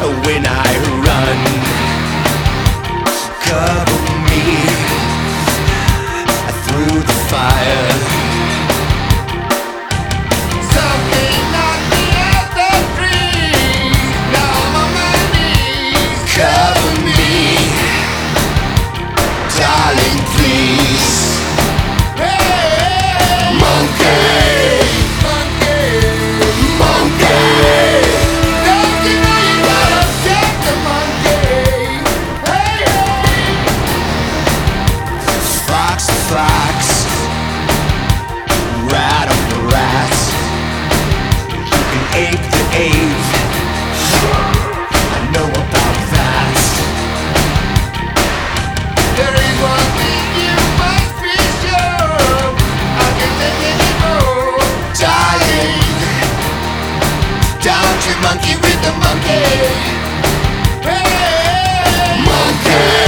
when I run. Cover me through the fire. Something knocked me out the trees. Now I'm on my knees. Cover me, darling, please. Hey, monkey. Fox, rat on the rat. You can ape the ape. I know about that. There is one thing you must be sure. I can take anymore. Darling, don't you monkey with the monkey. Hey, monkey.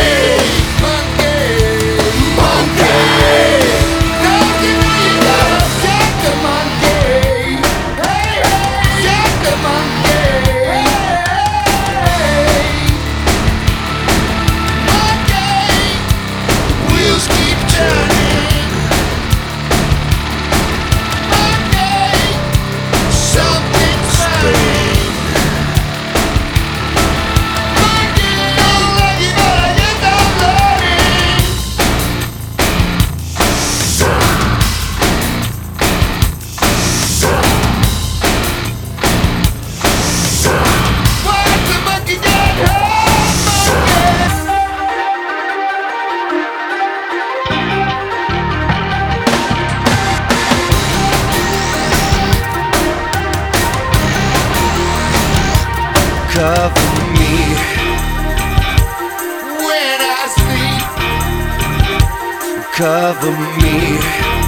Cover me when I sleep. Cover me.